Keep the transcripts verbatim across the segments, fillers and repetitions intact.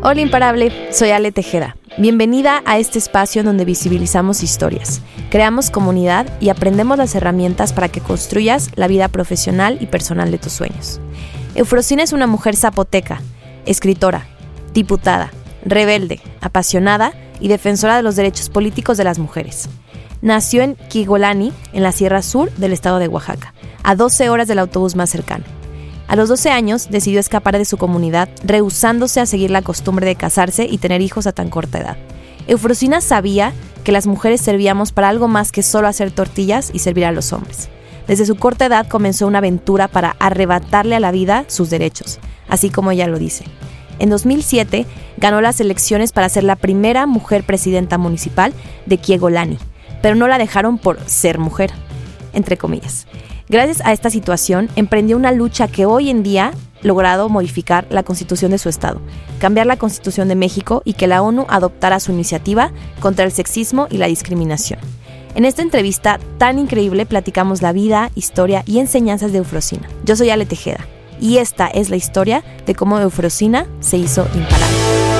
Hola imparable, soy Ale Tejeda. Bienvenida a este espacio donde visibilizamos historias, creamos comunidad y aprendemos las herramientas para que construyas la vida profesional y personal de tus sueños. Eufrosina es una mujer zapoteca, escritora, diputada, rebelde, apasionada y defensora de los derechos políticos de las mujeres. Nació en Quiegolani, en la Sierra Sur del estado de Oaxaca, a doce horas del autobús más cercano. A los doce años decidió escapar de su comunidad, rehusándose a seguir la costumbre de casarse y tener hijos a tan corta edad. Eufrosina sabía que las mujeres servíamos para algo más que solo hacer tortillas y servir a los hombres. Desde su corta edad comenzó una aventura para arrebatarle a la vida sus derechos, así como ella lo dice. En dos mil siete ganó las elecciones para ser la primera mujer presidenta municipal de Quiegolani, pero no la dejaron por ser mujer, entre comillas. Gracias a esta situación, emprendió una lucha que hoy en día ha logrado modificar la Constitución de su estado, cambiar la Constitución de México y que la ONU adoptara su iniciativa contra el sexismo y la discriminación. En esta entrevista tan increíble platicamos la vida, historia y enseñanzas de Eufrosina. Yo soy Ale Tejeda y esta es la historia de cómo Eufrosina se hizo imparable.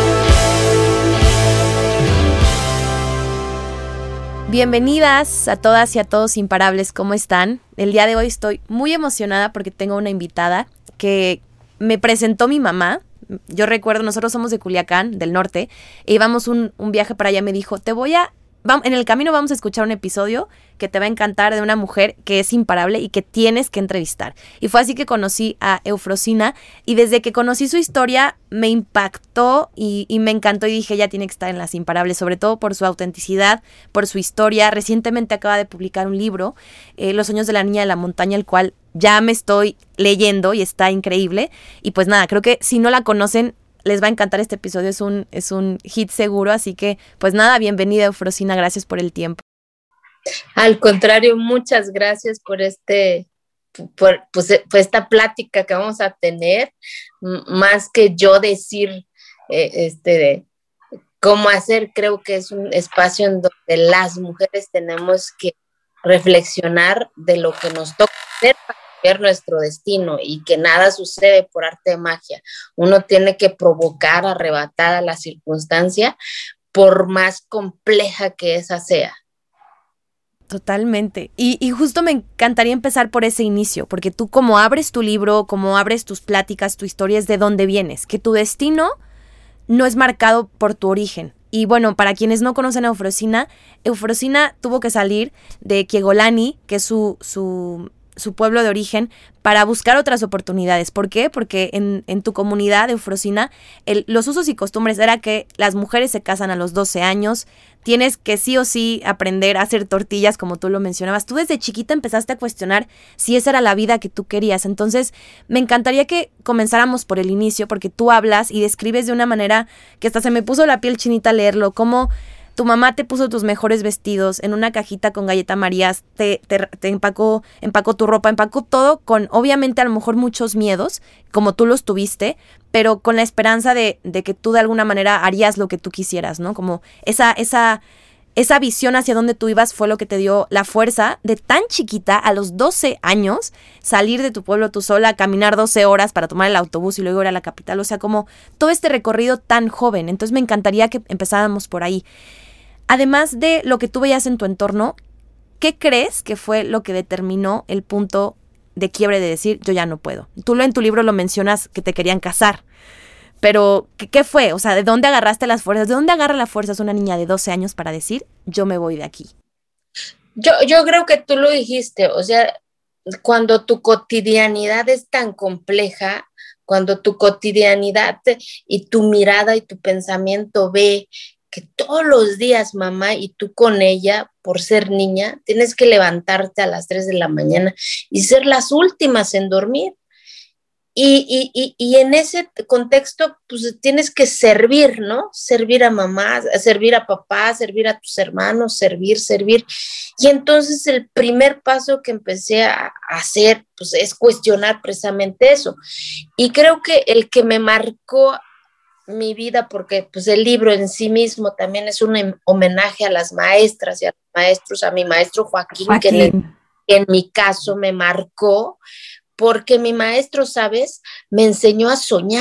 Bienvenidas a todas y a todos imparables, ¿cómo están? El día de hoy estoy muy emocionada porque tengo una invitada que me presentó mi mamá. Yo recuerdo, nosotros somos de Culiacán, del norte, e íbamos un, un viaje para allá, me dijo, te voy a... en el camino vamos a escuchar un episodio que te va a encantar de una mujer que es imparable y que tienes que entrevistar. Y fue así que conocí a Eufrosina y desde que conocí su historia me impactó y, y me encantó y dije, ella tiene que estar en Las Imparables, sobre todo por su autenticidad, por su historia. Recientemente acaba de publicar un libro, eh, Los sueños de la niña de la montaña, el cual ya me estoy leyendo y está increíble. Y pues nada, creo que si no la conocen, les va a encantar este episodio, es un, es un hit seguro, así que pues nada, bienvenida Eufrosina, gracias por el tiempo. Al contrario, muchas gracias por este, por, pues, por esta plática que vamos a tener, M- más que yo decir eh, este, cómo hacer, creo que es un espacio en donde las mujeres tenemos que reflexionar de lo que nos toca hacer para ver nuestro destino y que nada sucede por arte de magia. Uno tiene que provocar, arrebatar a la circunstancia por más compleja que esa sea. Totalmente. Y, y justo me encantaría empezar por ese inicio, porque tú como abres tu libro, como abres tus pláticas, tu historia es de dónde vienes, que tu destino no es marcado por tu origen. Y bueno, para quienes no conocen a Eufrosina, Eufrosina tuvo que salir de Quiegolani, que es su, su, su pueblo de origen, para buscar otras oportunidades. ¿Por qué? Porque en, en tu comunidad, Eufrosina, el, los usos y costumbres era que las mujeres se casan a los doce años, tienes que sí o sí aprender a hacer tortillas, como tú lo mencionabas. Tú desde chiquita empezaste a cuestionar si esa era la vida que tú querías. Entonces, me encantaría que comenzáramos por el inicio, porque tú hablas y describes de una manera que hasta se me puso la piel chinita al leerlo, cómo tu mamá te puso tus mejores vestidos en una cajita con galleta Marías, te, te, te empacó, empacó tu ropa, empacó todo con, obviamente, a lo mejor muchos miedos, como tú los tuviste, pero con la esperanza de, de que tú de alguna manera harías lo que tú quisieras, ¿no? Como esa, esa, esa visión hacia dónde tú ibas fue lo que te dio la fuerza de tan chiquita, a los doce años, salir de tu pueblo tú sola, caminar doce horas para tomar el autobús y luego ir a la capital. O sea, como todo este recorrido tan joven. Entonces me encantaría que empezáramos por ahí. Además de lo que tú veías en tu entorno, ¿qué crees que fue lo que determinó el punto de quiebre de decir, yo ya no puedo? Tú en tu libro lo mencionas que te querían casar, pero ¿qué, qué fue? O sea, ¿de dónde agarraste las fuerzas? ¿De dónde agarra las fuerzas una niña de doce años para decir, yo me voy de aquí? Yo, yo creo que tú lo dijiste, o sea, cuando tu cotidianidad es tan compleja, cuando tu cotidianidad te, y tu mirada y tu pensamiento ve que todos los días, mamá, y tú con ella, por ser niña, tienes que levantarte a las tres de la mañana y ser las últimas en dormir. Y, y, y, y en ese contexto, pues tienes que servir, ¿no? Servir a mamá, servir a papá, servir a tus hermanos, servir, servir. Y entonces el primer paso que empecé a hacer, pues es cuestionar precisamente eso. Y creo que el que me marcó mi vida, porque pues el libro en sí mismo también es un homenaje a las maestras y a los maestros, a mi maestro Joaquín, Joaquín. que en, en mi caso me marcó, porque mi maestro, ¿sabes?, me enseñó a soñar,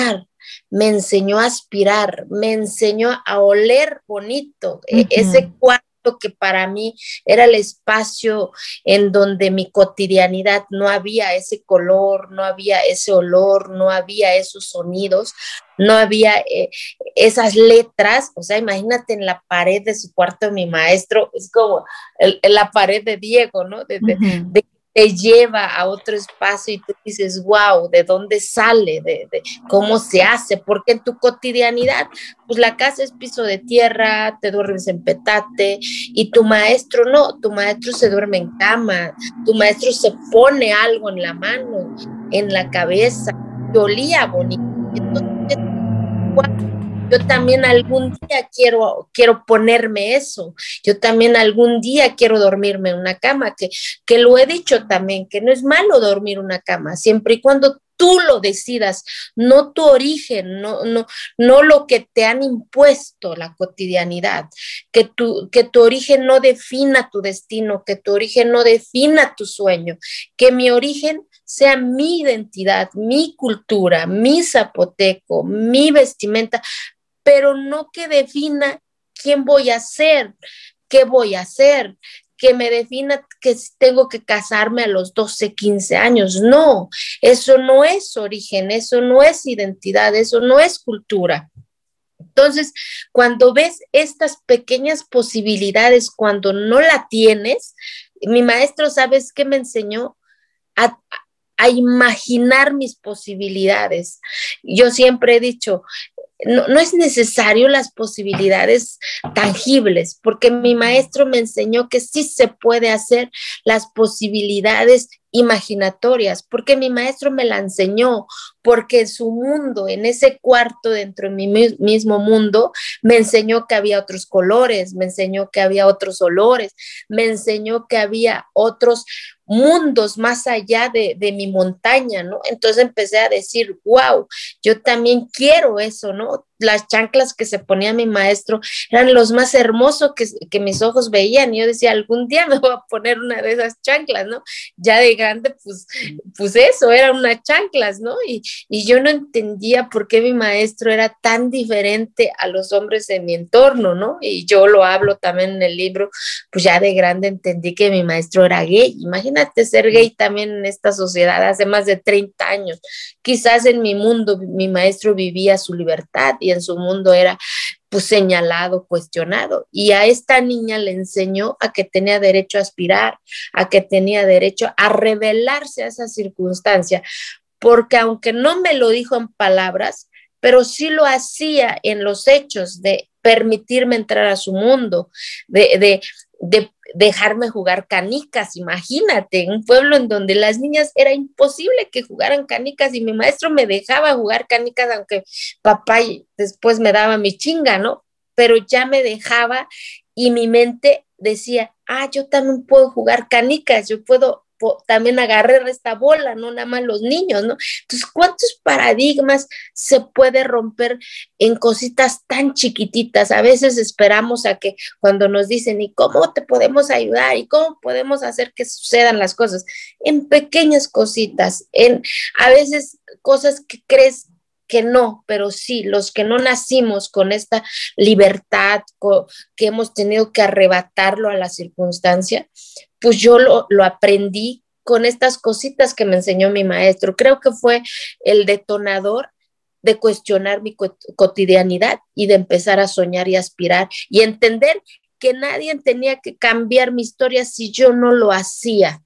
me enseñó a aspirar, me enseñó a oler bonito. Uh-huh. Ese cuarto que para mí era el espacio en donde mi cotidianidad no había ese color, no había ese olor, no había esos sonidos, no había eh, esas letras. O sea, imagínate en la pared de su cuarto de mi maestro, es como el, la pared de Diego, ¿no? De, de, uh-huh. de te lleva a otro espacio y tú dices, wow, ¿de dónde sale? De, de cómo se hace, porque en tu cotidianidad, pues la casa es piso de tierra, te duermes en petate, y tu maestro no, tu maestro se duerme en cama, tu maestro se pone algo en la mano, en la cabeza, te olía bonito. Entonces, wow, yo también algún día quiero, quiero ponerme eso. Yo también algún día quiero dormirme en una cama, que, que lo he dicho también, que no es malo dormir en una cama, siempre y cuando tú lo decidas, no tu origen, no, no, no lo que te han impuesto la cotidianidad, que tu, que tu origen no defina tu destino, que tu origen no defina tu sueño, que mi origen sea mi identidad, mi cultura, mi zapoteco, mi vestimenta, pero no que defina quién voy a ser, qué voy a hacer, que me defina que tengo que casarme a los doce, quince años. No, eso no es origen, eso no es identidad, eso no es cultura. Entonces, cuando ves estas pequeñas posibilidades, cuando no la tienes, mi maestro, ¿sabes qué me enseñó? A, a imaginar mis posibilidades. Yo siempre he dicho, No, no es necesario las posibilidades tangibles, porque mi maestro me enseñó que sí se puede hacer las posibilidades imaginatorias, porque mi maestro me la enseñó, porque en su mundo, en ese cuarto dentro de mi mismo mundo, me enseñó que había otros colores, me enseñó que había otros olores, me enseñó que había otros mundos más allá de, de mi montaña, ¿no? Entonces empecé a decir, wow, yo también quiero eso, ¿no? Las chanclas que se ponía mi maestro eran los más hermosos que, que mis ojos veían, y yo decía, algún día me voy a poner una de esas chanclas, ¿no? Ya de grande, pues, pues eso, eran unas chanclas, ¿no? Y, y yo no entendía por qué mi maestro era tan diferente a los hombres de mi entorno, ¿no? Y yo lo hablo también en el libro, pues ya de grande entendí que mi maestro era gay. Imagínate ser gay también en esta sociedad hace más de treinta años. Quizás en mi mundo mi maestro vivía su libertad y en su mundo era pues señalado, cuestionado, y a esta niña le enseñó a que tenía derecho a aspirar, a que tenía derecho a revelarse a esa circunstancia, porque aunque no me lo dijo en palabras, pero sí lo hacía en los hechos de permitirme entrar a su mundo, de, de, de dejarme jugar canicas. Imagínate, un pueblo en donde las niñas era imposible que jugaran canicas, y mi maestro me dejaba jugar canicas, aunque papá después me daba mi chinga, ¿no? Pero ya me dejaba, y mi mente decía, ah, yo también puedo jugar canicas, yo puedo también agarrar esta bola, no nada más los niños, ¿no? Entonces, ¿cuántos paradigmas se puede romper en cositas tan chiquititas? A veces esperamos a que cuando nos dicen, ¿y cómo te podemos ayudar? ¿Y cómo podemos hacer que sucedan las cosas? En pequeñas cositas, en a veces cosas que crees que no, pero sí, los que no nacimos con esta libertad, con, que hemos tenido que arrebatarlo a la circunstancia, pues yo lo, lo aprendí con estas cositas que me enseñó mi maestro. Creo que fue el detonador de cuestionar mi co- cotidianidad y de empezar a soñar y aspirar y entender que nadie tenía que cambiar mi historia si yo no lo hacía.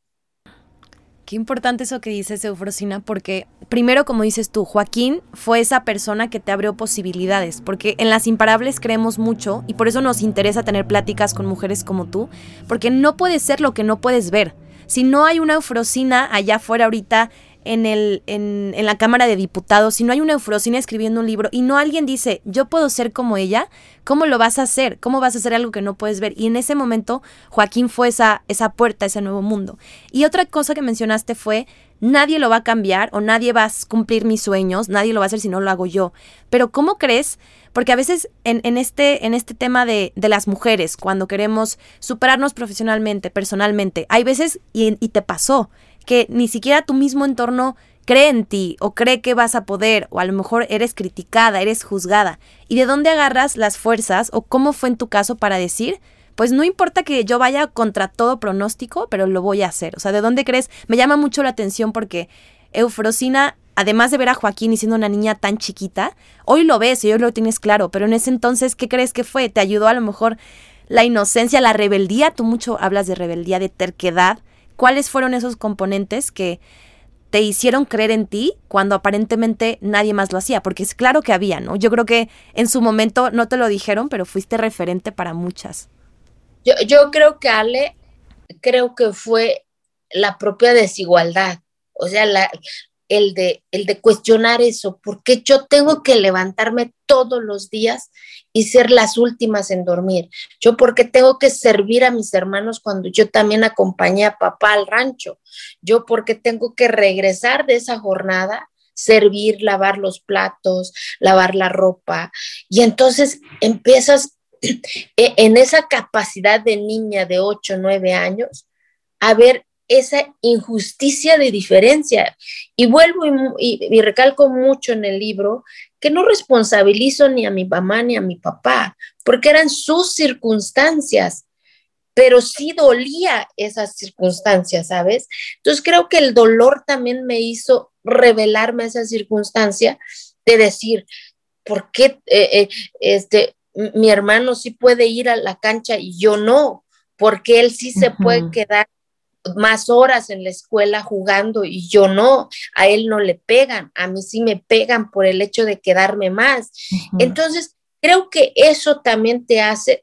Qué importante eso que dices, Eufrosina, porque primero, como dices tú, Joaquín fue esa persona que te abrió posibilidades, porque en Las Imparables creemos mucho y por eso nos interesa tener pláticas con mujeres como tú, porque no puedes ser lo que no puedes ver. Si no hay una Eufrosina allá afuera ahorita en, el, en, en la Cámara de Diputados, si no hay una Eufrosina escribiendo un libro y no alguien dice, yo puedo ser como ella, ¿cómo lo vas a hacer? ¿Cómo vas a hacer algo que no puedes ver? Y en ese momento Joaquín fue esa, esa puerta, ese nuevo mundo. Y otra cosa que mencionaste fue, nadie lo va a cambiar o nadie va a cumplir mis sueños, nadie lo va a hacer si no lo hago yo. Pero ¿cómo crees? Porque a veces en, en, este, en este tema de, de las mujeres, cuando queremos superarnos profesionalmente, personalmente, hay veces, y, y te pasó, que ni siquiera tu mismo entorno cree en ti o cree que vas a poder, o a lo mejor eres criticada, eres juzgada. ¿Y de dónde agarras las fuerzas o cómo fue en tu caso para decir, pues no importa que yo vaya contra todo pronóstico, pero lo voy a hacer? O sea, ¿de dónde crees? Me llama mucho la atención porque Eufrosina, además de ver a Joaquín y siendo una niña tan chiquita, hoy lo ves y hoy lo tienes claro, pero en ese entonces, ¿qué crees que fue? ¿Te ayudó a lo mejor la inocencia, la rebeldía? Tú mucho hablas de rebeldía, de terquedad. ¿Cuáles fueron esos componentes que te hicieron creer en ti cuando aparentemente nadie más lo hacía? Porque es claro que había, ¿no? Yo creo que en su momento no te lo dijeron, pero fuiste referente para muchas. Yo, yo creo que Ale, creo que fue la propia desigualdad, o sea, la, el, de, el de cuestionar eso, ¿por qué yo tengo que levantarme todos los días y ser las últimas en dormir? Yo, ¿por qué tengo que servir a mis hermanos cuando yo también acompañé a papá al rancho? Yo, ¿por qué tengo que regresar de esa jornada, servir, lavar los platos, lavar la ropa? Y entonces empiezas en esa capacidad de niña de ocho, nueve años a ver esa injusticia de diferencia. Y vuelvo y, y, y recalco mucho en el libro que no responsabilizo ni a mi mamá ni a mi papá, porque eran sus circunstancias, pero sí dolía esas circunstancias, ¿sabes? Entonces creo que el dolor también me hizo revelarme esa circunstancia de decir, ¿por qué eh, eh, este, mi hermano sí puede ir a la cancha y yo no? Porque él sí se uh-huh. puede quedar más horas en la escuela jugando y yo no, a él no le pegan, a mí sí me pegan por el hecho de quedarme más. Uh-huh. Entonces, creo que eso también te hace,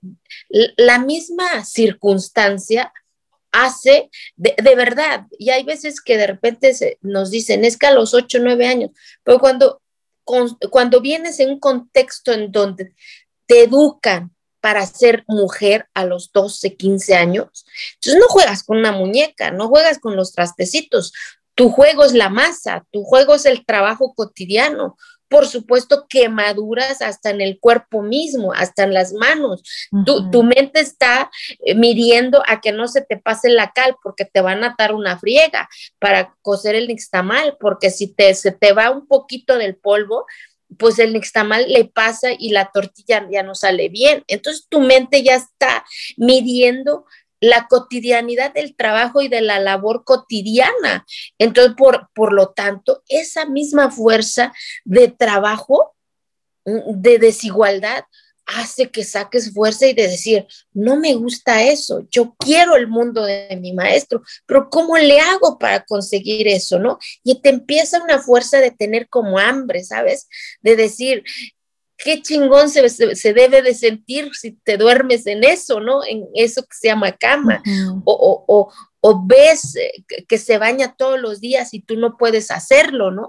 la misma circunstancia hace, de, de verdad, y hay veces que de repente se, nos dicen, es que a los ocho, nueve años, pero cuando, con, cuando vienes en un contexto en donde te educan para ser mujer a los doce, quince años. Entonces no juegas con una muñeca, no juegas con los trastecitos. Tu juego es la masa, tu juego es el trabajo cotidiano. Por supuesto, quemaduras hasta en el cuerpo mismo, hasta en las manos. Uh-huh. Tu, tu mente está eh, midiendo a que no se te pase la cal porque te van a dar una friega para cocer el nixtamal, porque si te, se te va un poquito del polvo, pues el nixtamal le pasa y la tortilla ya no sale bien. Entonces tu mente ya está midiendo la cotidianidad del trabajo y de la labor cotidiana. Entonces, por, por lo tanto, esa misma fuerza de trabajo, de desigualdad, hace que saques fuerza y de decir, no me gusta eso, yo quiero el mundo de mi maestro, pero ¿cómo le hago para conseguir eso, no? Y te empieza una fuerza de tener como hambre, ¿sabes? De decir, qué chingón se, se, se debe de sentir si te duermes en eso, ¿no? En eso que se llama cama, uh-huh. o, o, o, o ves que se baña todos los días y tú no puedes hacerlo, ¿no?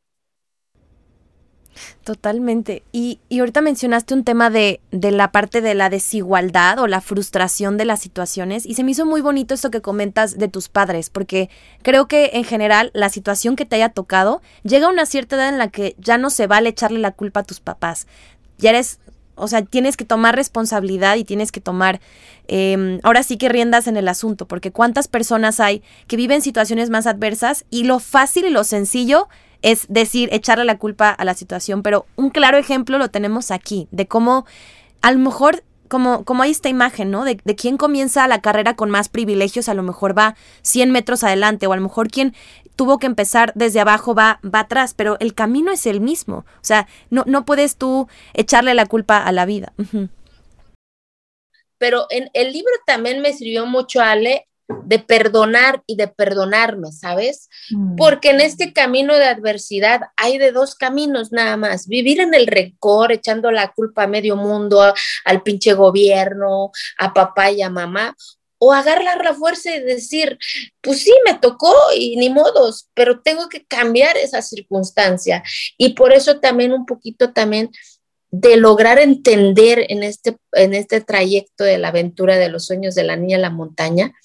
Totalmente. Y, y ahorita mencionaste un tema de, de la parte de la desigualdad o la frustración de las situaciones, y se me hizo muy bonito esto que comentas de tus padres, porque creo que en general la situación que te haya tocado llega a una cierta edad en la que ya no se vale echarle la culpa a tus papás. Ya eres, o sea, tienes que tomar responsabilidad y tienes que tomar, eh, ahora sí que riendas en el asunto, porque cuántas personas hay que viven situaciones más adversas y lo fácil y lo sencillo es decir, echarle la culpa a la situación, pero un claro ejemplo lo tenemos aquí, de cómo a lo mejor, como, como hay esta imagen, ¿no? De, de quién comienza la carrera con más privilegios, a lo mejor va cien metros adelante, o a lo mejor quien tuvo que empezar desde abajo va, va atrás, pero el camino es el mismo, o sea, no, no puedes tú echarle la culpa a la vida. Uh-huh. Pero en el libro también me sirvió mucho, Ale, de perdonar y de perdonarme, ¿sabes? Mm. Porque en este camino de adversidad hay de dos caminos nada más: vivir en el rencor, echando la culpa a medio mundo, a, al pinche gobierno, a papá y a mamá, o agarrar la fuerza y decir, pues sí, me tocó y ni modos, pero tengo que cambiar esa circunstancia. Y por eso también un poquito también de lograr entender en este, en este trayecto de la aventura de los sueños de la niña en la montaña,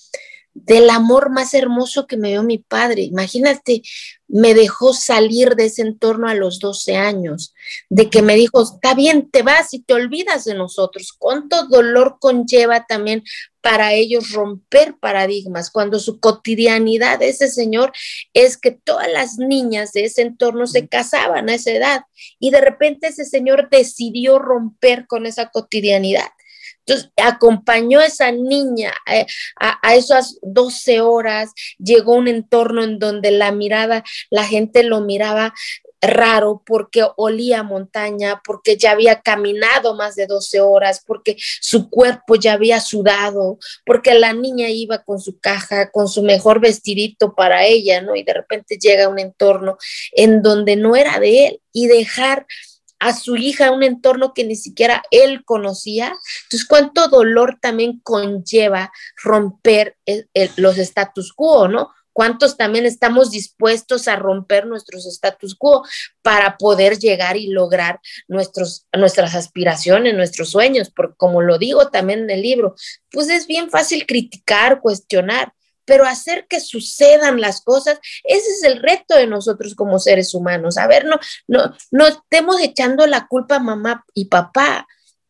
del amor más hermoso que me dio mi padre. Imagínate, me dejó salir de ese entorno a los doce años, de que me dijo, está bien, te vas y te olvidas de nosotros. ¿Cuánto dolor conlleva también para ellos romper paradigmas, cuando su cotidianidad de ese señor es que todas las niñas de ese entorno se casaban a esa edad, y de repente ese señor decidió romper con esa cotidianidad? Entonces, acompañó a esa niña a, a, a esas doce horas, llegó a un entorno en donde la mirada, la gente lo miraba raro porque olía a montaña, porque ya había caminado más de doce horas, porque su cuerpo ya había sudado, porque la niña iba con su caja, con su mejor vestidito para ella, ¿no? Y de repente llega a un entorno en donde no era de él, y dejar a su hija en un entorno que ni siquiera él conocía. Entonces, cuánto dolor también conlleva romper el, el, los status quo, ¿no? ¿Cuántos también estamos dispuestos a romper nuestros status quo para poder llegar y lograr nuestros, nuestras aspiraciones, nuestros sueños? Porque como lo digo también en el libro, pues es bien fácil criticar, cuestionar, pero hacer que sucedan las cosas, ese es el reto de nosotros como seres humanos. A ver, no, no, no estemos echando la culpa a mamá y papá.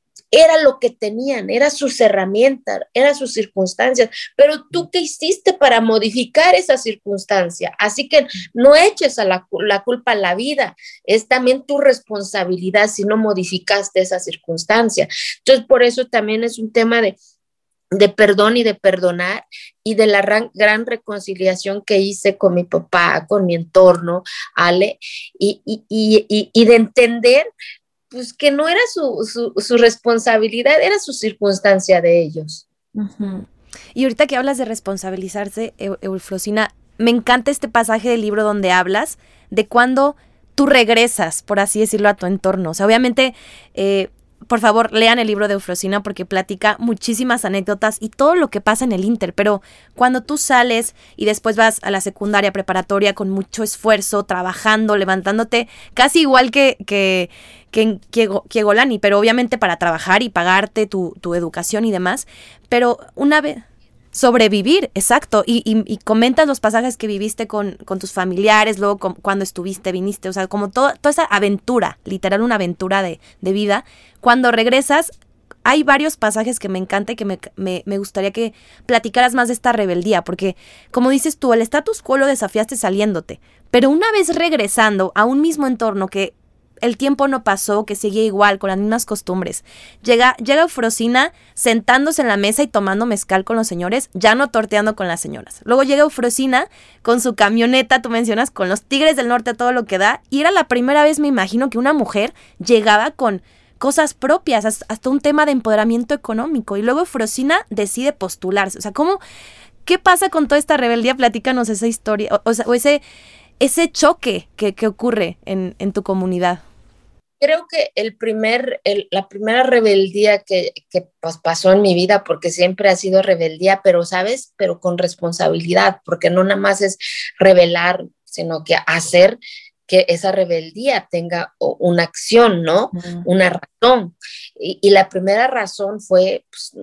Era lo que tenían, eran sus herramientas, eran sus circunstancias, pero tú qué hiciste para modificar esa circunstancia. Así que no eches a la, la culpa a la vida, es también tu responsabilidad si no modificaste esa circunstancia. Entonces, por eso también es un tema de de perdón y de perdonar, y de la gran, gran reconciliación que hice con mi papá, con mi entorno, Ale, y, y, y, y de entender pues que no era su, su, su responsabilidad, era su circunstancia de ellos. Uh-huh. Y ahorita que hablas de responsabilizarse, Eufrosina, me encanta este pasaje del libro donde hablas de cuando tú regresas, por así decirlo, a tu entorno. O sea, obviamente... Eh, por favor, lean el libro de Eufrosina porque platica muchísimas anécdotas y todo lo que pasa en el Inter, pero cuando tú sales y después vas a la secundaria preparatoria con mucho esfuerzo, trabajando, levantándote, casi igual que, que, que, que, que Golani, pero obviamente para trabajar y pagarte tu, tu educación y demás, pero una vez... Sobrevivir, exacto, y, y, y comentas los pasajes que viviste con, con tus familiares, luego con, cuando estuviste, viniste, o sea, como todo, toda esa aventura, literal una aventura de, de vida. Cuando regresas, hay varios pasajes que me encanta y que me, me, me gustaría que platicaras más de esta rebeldía, porque como dices tú, el status quo lo desafiaste saliéndote, pero una vez regresando a un mismo entorno que el tiempo no pasó, que seguía igual, con las mismas costumbres. Llega, llega Eufrosina sentándose en la mesa y tomando mezcal con los señores, ya no torteando con las señoras. Luego llega Eufrosina con su camioneta, tú mencionas, con los Tigres del Norte a todo lo que da, y era la primera vez, me imagino, que una mujer llegaba con cosas propias, hasta un tema de empoderamiento económico, y luego Eufrosina decide postularse. O sea, ¿cómo, qué pasa con toda esta rebeldía? Platícanos esa historia, o, o, sea, o ese, ese choque que, que ocurre en, en tu comunidad. Creo que el primer, el, la primera rebeldía que, que pues, pasó en mi vida, porque siempre ha sido rebeldía, pero, ¿sabes? Pero con responsabilidad, porque no nada más es rebelar, sino que hacer que esa rebeldía tenga una acción, ¿no? Uh-huh. Una razón. Y, y la primera razón fue... Pues,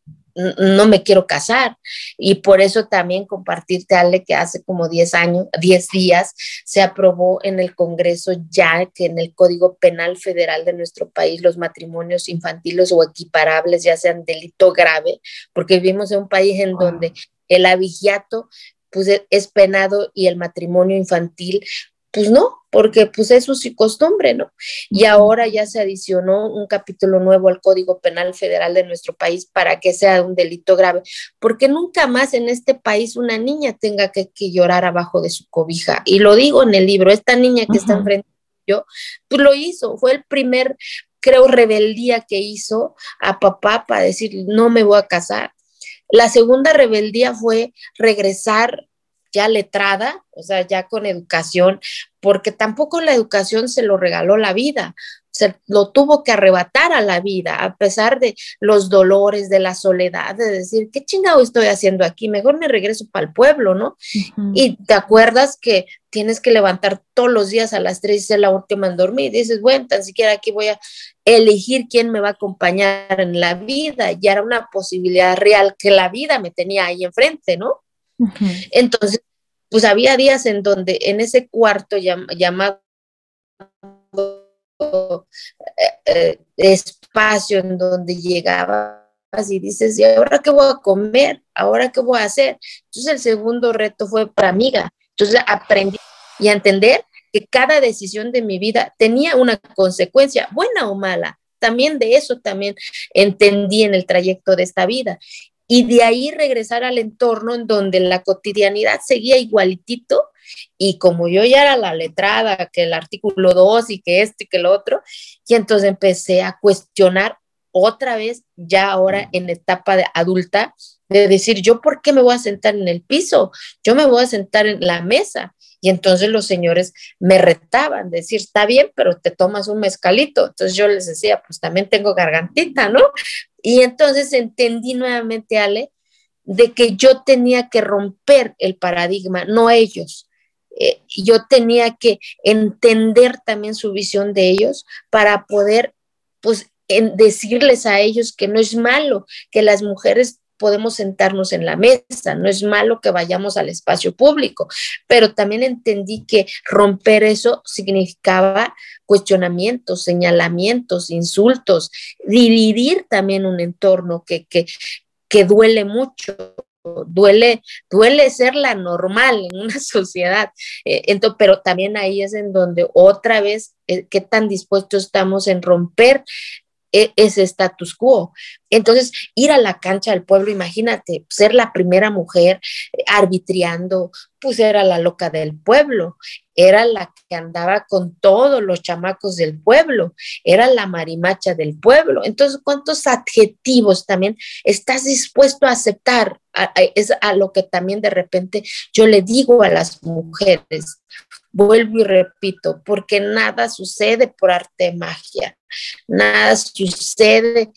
no me quiero casar, y por eso también compartirte, Ale, que hace como diez años, diez días se aprobó en el Congreso ya que en el Código Penal Federal de nuestro país los matrimonios infantiles o equiparables ya sean delito grave, porque vivimos en un país en wow. donde el abigeato pues es penado y el matrimonio infantil pues no, porque pues eso es su costumbre, ¿no? Y ahora ya se adicionó un capítulo nuevo al Código Penal Federal de nuestro país para que sea un delito grave, porque nunca más en este país una niña tenga que, que llorar abajo de su cobija. Y lo digo en el libro, esta niña que uh-huh. está enfrente de yo, pues lo hizo, fue el primer, creo, rebeldía que hizo a papá para decir, no me voy a casar. La segunda rebeldía fue regresar ya letrada, o sea, ya con educación, porque tampoco la educación se lo regaló la vida, se lo tuvo que arrebatar a la vida, a pesar de los dolores, de la soledad, de decir, ¿qué chingado estoy haciendo aquí? Mejor me regreso para el pueblo, ¿no? Uh-huh. Y te acuerdas que tienes que levantar todos los días a las tres y ser la última en dormir, y dices, bueno, tan siquiera aquí voy a elegir quién me va a acompañar en la vida, ya era una posibilidad real que la vida me tenía ahí enfrente, ¿no? Ujú. Entonces, pues había días en donde en ese cuarto llam llamado eh, eh, espacio en donde llegabas y dices, ¿y ahora qué voy a comer? ¿Ahora qué voy a hacer? Entonces el segundo reto fue para amiga. Entonces aprendí y a entender que cada decisión de mi vida tenía una consecuencia, buena o mala. También de eso también entendí en el trayecto de esta vida. Y de ahí regresar al entorno en donde la cotidianidad seguía igualitito, y como yo ya era la letrada, que el artículo dos y que esto y que lo otro, y entonces empecé a cuestionar otra vez, ya ahora en etapa de adulta, de decir, ¿yo por qué me voy a sentar en el piso? Yo me voy a sentar en la mesa. Y entonces los señores me retaban, decir, está bien, pero te tomas un mezcalito. Entonces yo les decía, pues también tengo gargantita, ¿no? Y entonces entendí nuevamente, Ale, de que yo tenía que romper el paradigma, no ellos. Eh, yo tenía que entender también su visión de ellos para poder, pues, en decirles a ellos que no es malo que las mujeres podemos sentarnos en la mesa, no es malo que vayamos al espacio público, pero también entendí que romper eso significaba cuestionamientos, señalamientos, insultos, dividir también un entorno que, que, que duele mucho. Duele, duele ser la normal en una sociedad, eh, entonces, pero también ahí es en donde otra vez, eh, qué tan dispuestos estamos en romper ese status quo. Entonces, ir a la cancha del pueblo, imagínate, ser la primera mujer arbitriando, pues era la loca del pueblo, era la que andaba con todos los chamacos del pueblo, era la marimacha del pueblo. Entonces, ¿cuántos adjetivos también estás dispuesto a aceptar? A, a, es a lo que también de repente yo le digo a las mujeres. Vuelvo y repito, porque nada sucede por arte de magia, nada sucede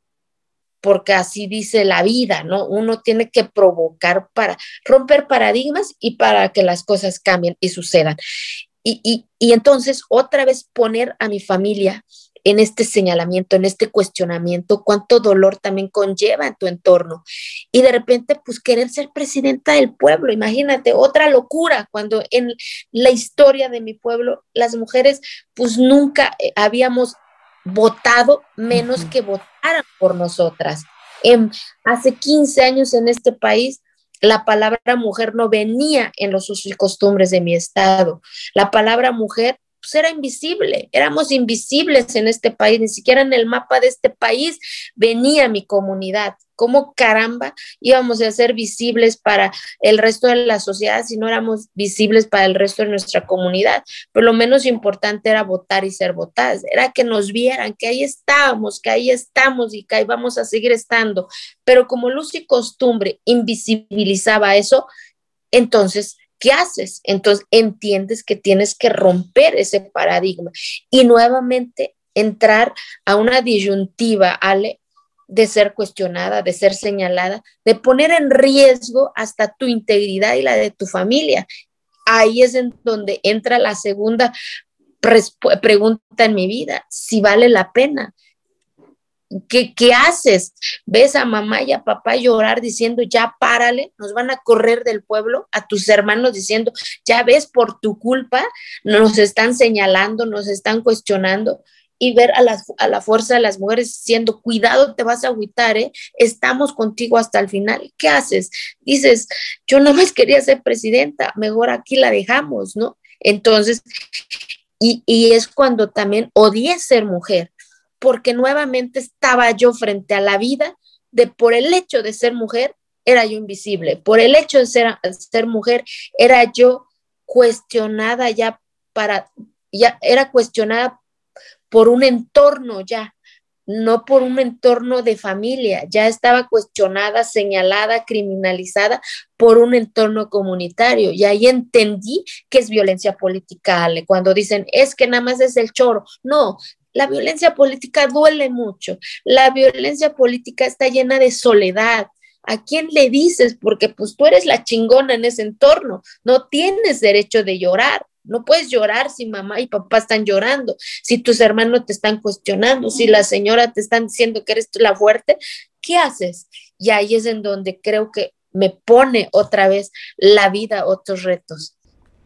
porque así dice la vida, ¿no? Uno tiene que provocar para romper paradigmas y para que las cosas cambien y sucedan. Y, y, y entonces otra vez poner a mi familia en este señalamiento, en este cuestionamiento, cuánto dolor también conlleva en tu entorno. Y de repente, pues querer ser presidenta del pueblo, imagínate, otra locura, cuando en la historia de mi pueblo las mujeres pues nunca eh, habíamos votado menos Ujú. que votaran por nosotras. En, hace quince años en este país la palabra mujer no venía en los usos y costumbres de mi estado. La palabra mujer pues, era invisible, éramos invisibles en este país, ni siquiera en el mapa de este país venía mi comunidad. ¿Cómo caramba íbamos a ser visibles para el resto de la sociedad si no éramos visibles para el resto de nuestra comunidad? Pero lo menos importante era votar y ser votadas, era que nos vieran, que ahí estábamos, que ahí estamos y que ahí vamos a seguir estando. Pero como luz y costumbre invisibilizaba eso, entonces, ¿qué haces? Entonces entiendes que tienes que romper ese paradigma y nuevamente entrar a una disyuntiva, Ale, de ser cuestionada, de ser señalada, de poner en riesgo hasta tu integridad y la de tu familia. Ahí es en donde entra la segunda pregunta en mi vida, si vale la pena. ¿Qué, ¿Qué haces? ¿Ves a mamá y a papá llorar diciendo, ya párale, nos van a correr del pueblo? A tus hermanos diciendo, ya ves, por tu culpa nos están señalando, nos están cuestionando. Y ver a la, a la fuerza de las mujeres diciendo, cuidado, te vas a agüitar, ¿eh? Estamos contigo hasta el final. ¿Qué haces? Dices, yo no más quería ser presidenta, mejor aquí la dejamos, ¿no? Entonces, y, y es cuando también odié ser mujer, porque nuevamente estaba yo frente a la vida de por el hecho de ser mujer, era yo invisible, por el hecho de ser, ser mujer, era yo cuestionada ya para, ya era cuestionada por un entorno ya, no por un entorno de familia, ya estaba cuestionada, señalada, criminalizada por un entorno comunitario. Y ahí entendí que es violencia política, Ale, cuando dicen, es que nada más es el choro. No, la violencia política duele mucho. La violencia política está llena de soledad. ¿A quién le dices? Porque pues tú eres la chingona en ese entorno. No tienes derecho de llorar. No puedes llorar si mamá y papá están llorando, si tus hermanos te están cuestionando, si la señora te están diciendo que eres tú la fuerte. ¿Qué haces? Y ahí es en donde creo que me pone otra vez la vida, otros retos.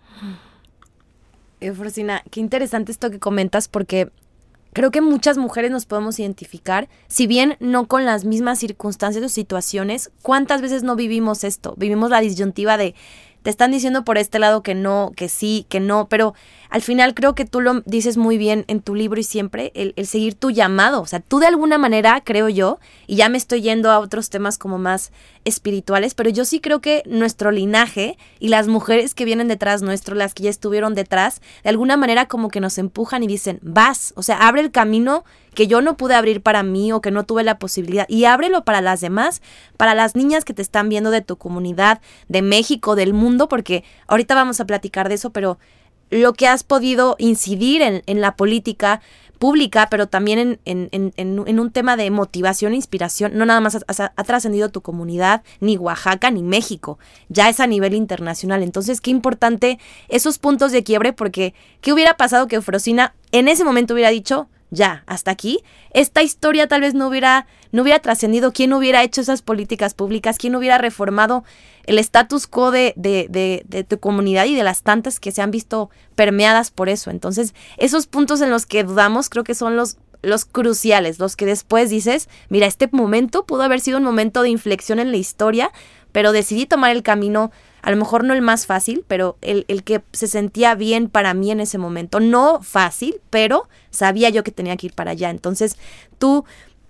Eufrosina, qué interesante esto que comentas, porque creo que muchas mujeres nos podemos identificar, si bien no con las mismas circunstancias o situaciones. ¿Cuántas veces no vivimos esto? Vivimos la disyuntiva de, te están diciendo por este lado que no, que sí, que no, pero al final creo que tú lo dices muy bien en tu libro y siempre, el, el seguir tu llamado. O sea, tú de alguna manera, creo yo, y ya me estoy yendo a otros temas como más espirituales, pero yo sí creo que nuestro linaje y las mujeres que vienen detrás nuestro, las que ya estuvieron detrás, de alguna manera como que nos empujan y dicen, vas, o sea, abre el camino que yo no pude abrir para mí o que no tuve la posibilidad, y ábrelo para las demás, para las niñas que te están viendo de tu comunidad, de México, del mundo, porque ahorita vamos a platicar de eso, pero lo que has podido incidir en, en la política pública, pero también en, en, en, en un tema de motivación e inspiración, no nada más ha, ha, ha trascendido tu comunidad, ni Oaxaca, ni México, ya es a nivel internacional. Entonces, qué importante esos puntos de quiebre, porque ¿qué hubiera pasado que Eufrosina en ese momento hubiera dicho, ya, hasta aquí? Esta historia tal vez no hubiera, no hubiera trascendido. ¿Quién hubiera hecho esas políticas públicas? ¿Quién hubiera reformado el status quo de, de, de, de tu comunidad y de las tantas que se han visto permeadas por eso? Entonces, esos puntos en los que dudamos creo que son los, los cruciales, los que después dices, mira, este momento pudo haber sido un momento de inflexión en la historia, pero decidí tomar el camino, a lo mejor no el más fácil, pero el, el que se sentía bien para mí en ese momento. No fácil, pero sabía yo que tenía que ir para allá. Entonces, tú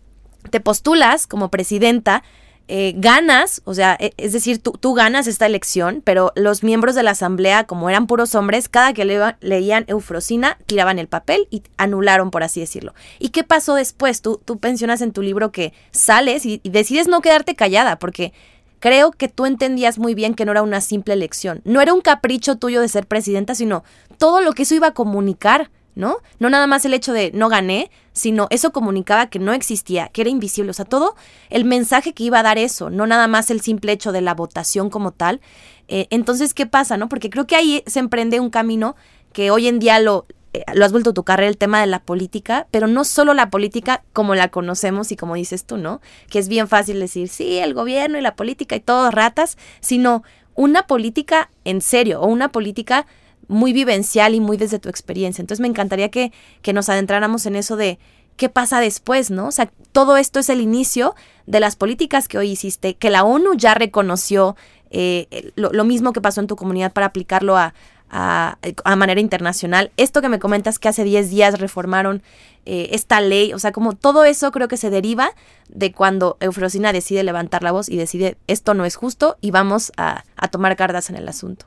te postulas como presidenta, eh, ganas, o sea, es decir, tú, tú ganas esta elección, pero los miembros de la asamblea, como eran puros hombres, cada que le, leían Eufrosina, tiraban el papel y anularon, por así decirlo. ¿Y qué pasó después? Tú, tú mencionas en tu libro que sales y, y decides no quedarte callada, porque creo que tú entendías muy bien que no era una simple elección. No era un capricho tuyo de ser presidenta, sino todo lo que eso iba a comunicar, ¿no? No nada más el hecho de no gané, sino eso comunicaba que no existía, que era invisible. O sea, todo el mensaje que iba a dar eso, no nada más el simple hecho de la votación como tal. Eh, entonces, ¿qué pasa, no? Porque creo que ahí se emprende un camino que hoy en día lo... lo has vuelto tu carrera, el tema de la política, pero no solo la política como la conocemos y como dices tú, ¿no? Que es bien fácil decir, sí, el gobierno y la política y todos ratas, sino una política en serio, o una política muy vivencial y muy desde tu experiencia. Entonces me encantaría que, que nos adentráramos en eso de qué pasa después, ¿no? O sea, todo esto es el inicio de las políticas que hoy hiciste, que la ONU ya reconoció, eh, lo, lo mismo que pasó en tu comunidad para aplicarlo a A, a manera internacional. Esto que me comentas que hace diez días reformaron eh, esta ley, o sea, como todo eso creo que se deriva de cuando Eufrosina decide levantar la voz y decide esto no es justo y vamos a, a tomar cartas en el asunto.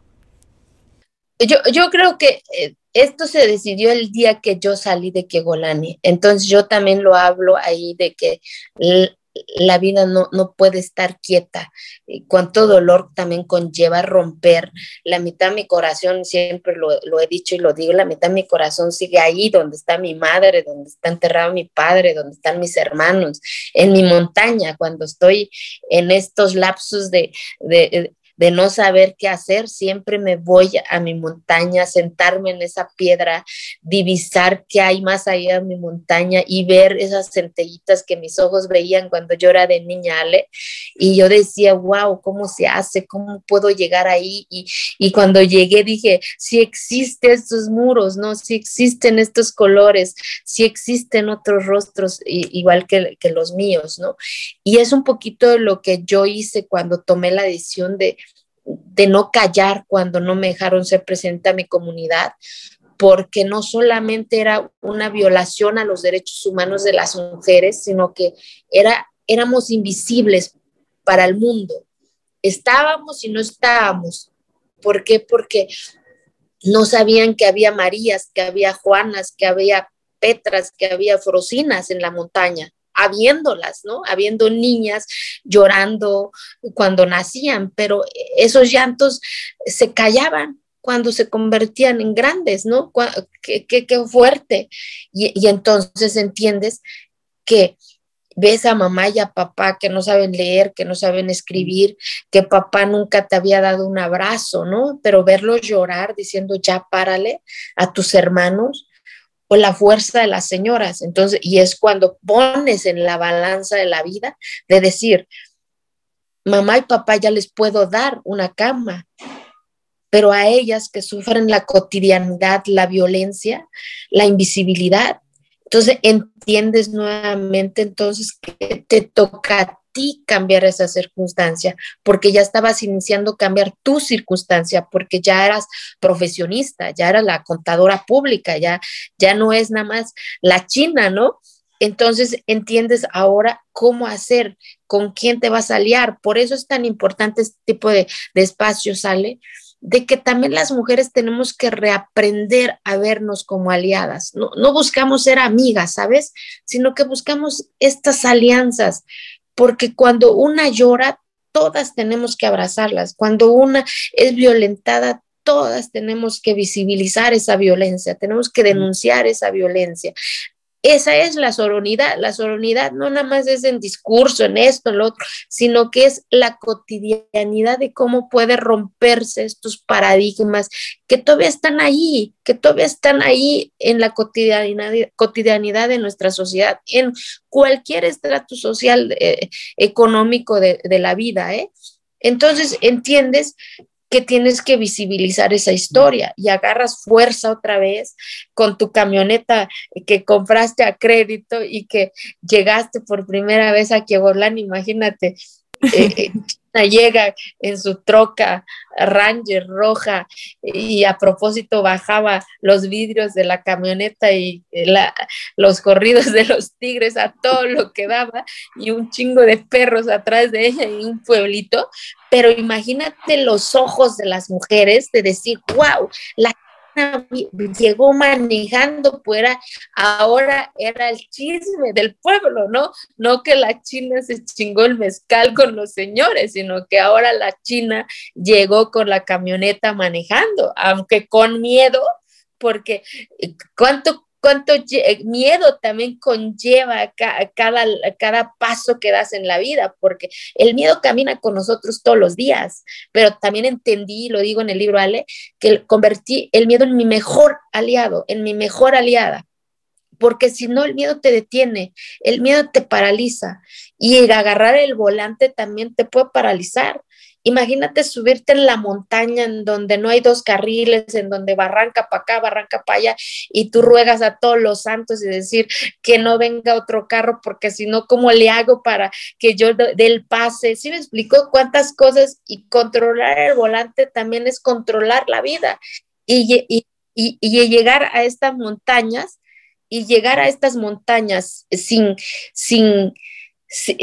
Yo, yo creo que eh, esto se decidió el día que yo salí de Kegolani, entonces yo también lo hablo ahí de que l- la vida no, no puede estar quieta, y cuánto dolor también conlleva romper. La mitad de mi corazón, siempre lo, lo he dicho y lo digo, la mitad de mi corazón sigue ahí donde está mi madre, donde está enterrado mi padre, donde están mis hermanos, en mi montaña. Cuando estoy en estos lapsos de, de, de no saber qué hacer, siempre me voy a mi montaña, sentarme en esa piedra, divisar qué hay más allá de mi montaña y ver esas centellitas que mis ojos veían cuando yo era de niña, Ale, y yo decía, wow, ¿cómo se hace? ¿Cómo puedo llegar ahí? Y, y cuando llegué dije, sí existen estos muros, ¿no? Sí existen estos colores, sí existen otros rostros y, igual que, que los míos, ¿no? Y es un poquito de lo que yo hice cuando tomé la decisión de de no callar cuando no me dejaron ser presidenta de mi comunidad, porque no solamente era una violación a los derechos humanos de las mujeres, sino que era, éramos invisibles para el mundo. Estábamos y no estábamos. ¿Por qué? Porque no sabían que había Marías, que había Juanas, que había Petras, que había Frosinas en la montaña, habiéndolas, ¿no? Habiendo niñas llorando cuando nacían, pero esos llantos se callaban cuando se convertían en grandes, ¿no? Qué, qué, qué fuerte. Y, y entonces entiendes que ves a mamá y a papá que no saben leer, que no saben escribir, que papá nunca te había dado un abrazo, ¿no? Pero verlos llorar diciendo, ya párale a tus hermanos, o la fuerza de las señoras. Entonces, y es cuando pones en la balanza de la vida de decir, mamá y papá ya les puedo dar una cama, pero a ellas que sufren la cotidianidad, la violencia, la invisibilidad, entonces entiendes nuevamente entonces que te toca a ti cambiar esa circunstancia, porque ya estabas iniciando a cambiar tu circunstancia, porque ya eras profesionista, ya eras la contadora pública, ya, ya no es nada más la China, ¿no? Entonces entiendes ahora cómo hacer, con quién te vas a aliar. Por eso es tan importante este tipo de, de espacios, ¿sale? De que también las mujeres tenemos que reaprender a vernos como aliadas. No, no buscamos ser amigas, ¿sabes? Sino que buscamos estas alianzas, porque cuando una llora, todas tenemos que abrazarlas. Cuando una es violentada, todas tenemos que visibilizar esa violencia, tenemos que denunciar esa violencia. Esa es la sororidad. La sororidad no nada más es en discurso, en esto, en lo otro, sino que es la cotidianidad de cómo puede romperse estos paradigmas que todavía están ahí, que todavía están ahí en la cotidianidad, cotidianidad de nuestra sociedad, en cualquier estrato social, eh, económico de, de la vida, ¿eh? Entonces, entiendes que tienes que visibilizar esa historia y agarras fuerza otra vez con tu camioneta que compraste a crédito y que llegaste por primera vez a Kiebolán, imagínate, eh, llega en su troca Ranger roja y a propósito bajaba los vidrios de la camioneta y la, los corridos de los tigres a todo lo que daba y un chingo de perros atrás de ella y un pueblito, pero imagínate los ojos de las mujeres de decir, wow, la llegó manejando, pues era, ahora era el chisme del pueblo, ¿no? No que la China se chingó el mezcal con los señores, sino que ahora la China llegó con la camioneta manejando, aunque con miedo, porque cuánto cuánto miedo también conlleva cada, cada paso que das en la vida, porque el miedo camina con nosotros todos los días, pero también entendí, lo digo en el libro, Ale, que convertí el miedo en mi mejor aliado, en mi mejor aliada, porque si no el miedo te detiene, el miedo te paraliza y agarrar el volante también te puede paralizar. Imagínate subirte en la montaña en donde no hay dos carriles, en donde barranca para acá, barranca para allá, y tú ruegas a todos los santos y decir que no venga otro carro, porque si no, ¿cómo le hago para que yo dé el pase? ¿Sí me explicó cuántas cosas? Y controlar el volante también es controlar la vida. Y, y, y, y llegar a estas montañas, y llegar a estas montañas sin, sin, sin,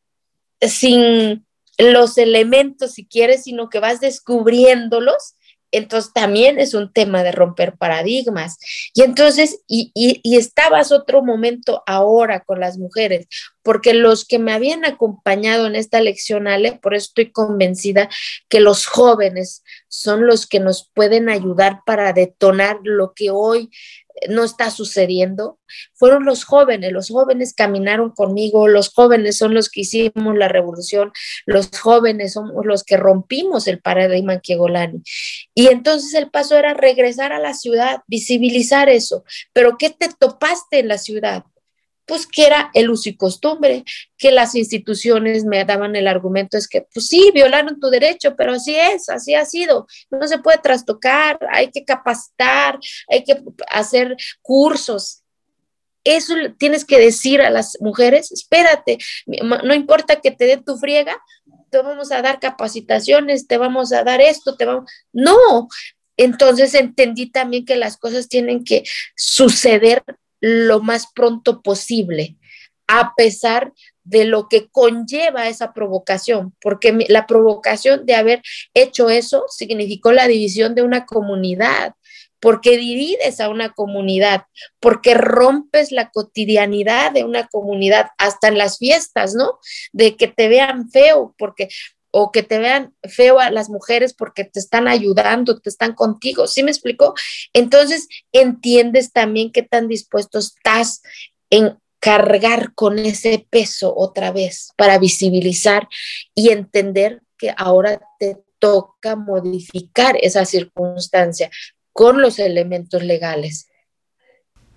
sin los elementos, si quieres, sino que vas descubriéndolos, entonces también es un tema de romper paradigmas. Y entonces, y, y, y estabas otro momento ahora con las mujeres, porque los que me habían acompañado en esta lección, Ale, por eso estoy convencida que los jóvenes son los que nos pueden ayudar para detonar lo que hoy no está sucediendo, fueron los jóvenes, los jóvenes caminaron conmigo, los jóvenes son los que hicimos la revolución, los jóvenes somos los que rompimos el paradigma en Kiebolán. Y entonces el paso era regresar a la ciudad, visibilizar eso. Pero ¿qué te topaste en la ciudad? Pues que era el uso y costumbre, que las instituciones me daban el argumento, es que pues sí, violaron tu derecho, pero así es, así ha sido, no se puede trastocar, hay que capacitar, hay que hacer cursos. Eso tienes que decir a las mujeres, espérate, no importa que te dé tu friega, te vamos a dar capacitaciones, te vamos a dar esto, te vamos... No, entonces entendí también que las cosas tienen que suceder lo más pronto posible, a pesar de lo que conlleva esa provocación, porque la provocación de haber hecho eso significó la división de una comunidad, porque divides a una comunidad, porque rompes la cotidianidad de una comunidad, hasta en las fiestas, ¿no? De que te vean feo, porque o que te vean feo a las mujeres porque te están ayudando, te están contigo, ¿sí me explico? Entonces entiendes también qué tan dispuesto estás en cargar con ese peso otra vez para visibilizar y entender que ahora te toca modificar esa circunstancia con los elementos legales.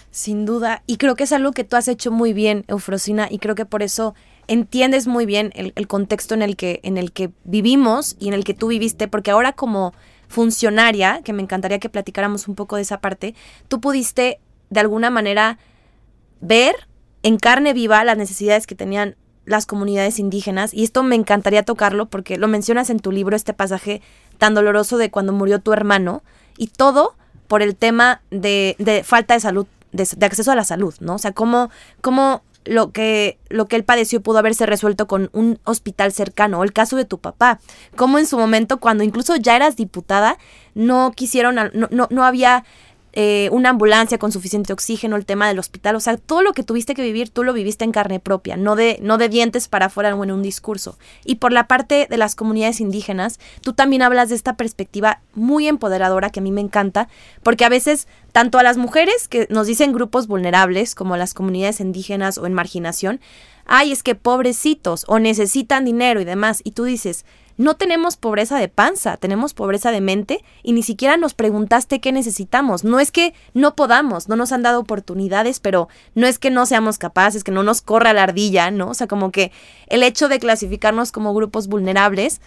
Sin duda, y creo que es algo que tú has hecho muy bien, Eufrosina, y creo que por eso entiendes muy bien el, el contexto en el que, en el que vivimos y en el que tú viviste, porque ahora como funcionaria, que me encantaría que platicáramos un poco de esa parte, tú pudiste de alguna manera ver en carne viva las necesidades que tenían las comunidades indígenas, y esto me encantaría tocarlo porque lo mencionas en tu libro, este pasaje tan doloroso de cuando murió tu hermano, y todo por el tema de, de falta de salud, de, de acceso a la salud, ¿no? O sea, cómo, cómo lo que, lo que él padeció pudo haberse resuelto con un hospital cercano, o el caso de tu papá, cómo en su momento, cuando incluso ya eras diputada, no quisieron, no, no, no había eh, una ambulancia con suficiente oxígeno, el tema del hospital, o sea, todo lo que tuviste que vivir, tú lo viviste en carne propia, no de, no de dientes para afuera o en un discurso. Y por la parte de las comunidades indígenas, tú también hablas de esta perspectiva muy empoderadora que a mí me encanta, porque a veces tanto a las mujeres que nos dicen grupos vulnerables, como las comunidades indígenas o en marginación, ay, es que pobrecitos, o necesitan dinero y demás, y tú dices, no tenemos pobreza de panza, tenemos pobreza de mente, y ni siquiera nos preguntaste qué necesitamos. No es que no podamos, no nos han dado oportunidades, pero no es que no seamos capaces, que no nos corra la ardilla, ¿no? O sea, como que el hecho de clasificarnos como grupos vulnerables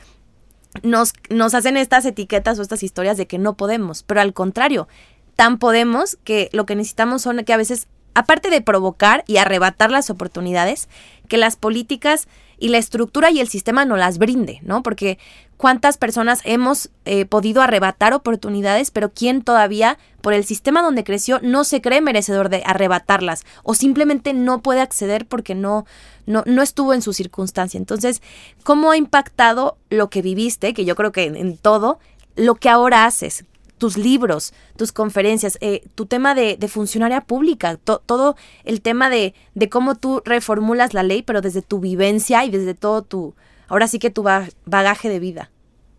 nos, nos hacen estas etiquetas o estas historias de que no podemos, pero al contrario, tan podemos que lo que necesitamos son que a veces, aparte de provocar y arrebatar las oportunidades, que las políticas y la estructura y el sistema nos las brinde, ¿no? Porque cuántas personas hemos eh, podido arrebatar oportunidades, pero quién todavía, por el sistema donde creció, no se cree merecedor de arrebatarlas, o simplemente no puede acceder porque no, no, no estuvo en su circunstancia. Entonces, ¿cómo ha impactado lo que viviste, que yo creo que en, en todo, lo que ahora haces? Tus libros, tus conferencias, eh, tu tema de, de funcionaria pública, to, todo el tema de, de cómo tú reformulas la ley, pero desde tu vivencia y desde todo tu, ahora sí que tu bagaje de vida.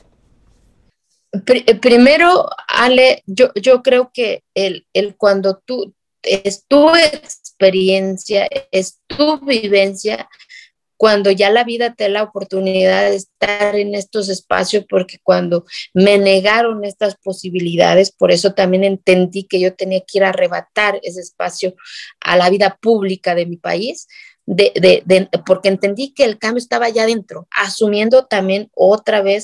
Primero, Ale, yo, yo creo que el, el cuando tú, es tu experiencia, es tu vivencia, cuando ya la vida te da la oportunidad de estar en estos espacios, porque cuando me negaron estas posibilidades, por eso también entendí que yo tenía que ir a arrebatar ese espacio a la vida pública de mi país, de, de, de, porque entendí que el cambio estaba allá adentro, asumiendo también otra vez